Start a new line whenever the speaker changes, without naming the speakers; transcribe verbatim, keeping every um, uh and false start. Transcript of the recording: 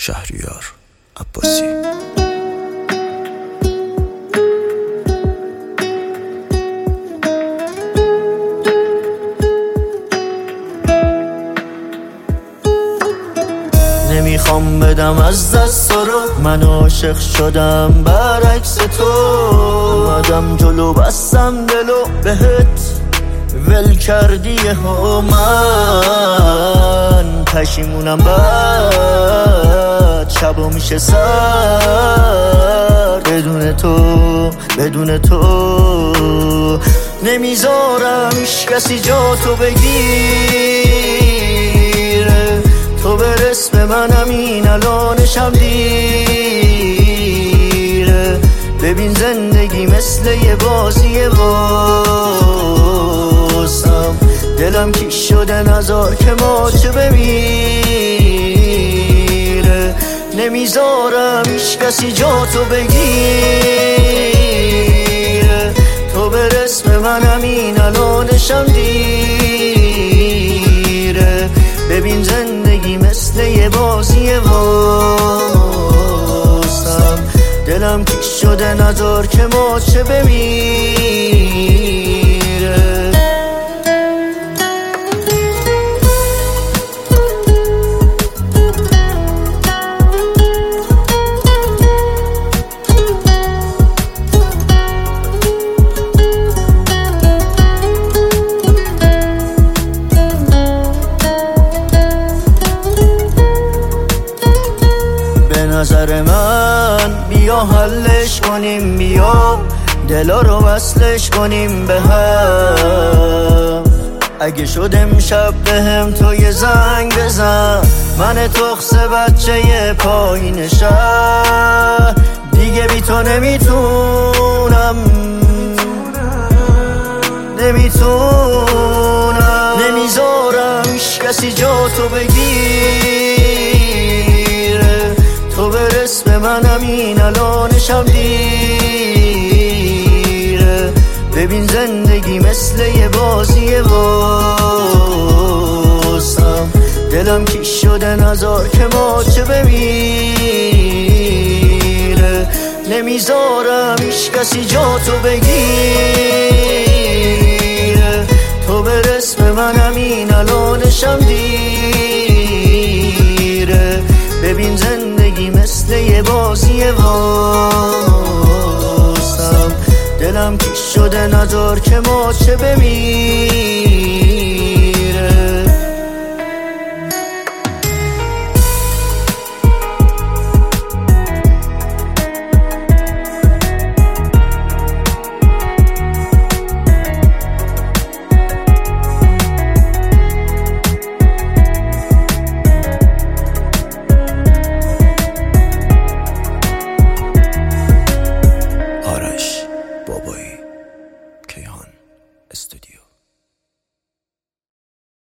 شهریار عباسی.
نمیخوام بدم از دست رو، من عاشق شدم برعکس تو. اومدم جلو بستم دلو بهت ول کردی ها، من پشیمونم بعد شبا میشه سر بدون تو بدون تو. نمیذارم هیچ کسی جا تو بگیره، تو برس به منم این الانشم دیره. ببین زندگی مثل یه بازیه واسم، دلم کیش شده نزار که ماچه بمیره. نمیذارم هیچ کسی جا تو بگیره، تو برس به منم این الانشم دیره. ببین زندگی مثل یه بازیه واسم، دلم کیش شده نزار که ماچه بمیره. نظر من بیا حلش کنیم، بیا دلا رو وصلش کنیم به هم. اگه شد امشب به هم تو یه زنگ بزن، من تخصه بچه یه پایین شهر دیگه بی تو نمیتونم نمیتونم. نمیذارم هیچ کسی جا تو بگیره، تو برس به منم این الانشم دیره. ببین زندگی مثل یه بازیه واسم، دلم کیش شده نزار که ماچه بمیره. نمیذارم هیچ کسی جا تو بگیره، تو برس به منم این الانشم دیره. ببین زندگی مثل یه بازیه واسم، دلم کیش شده نزار که ماچه بمیره.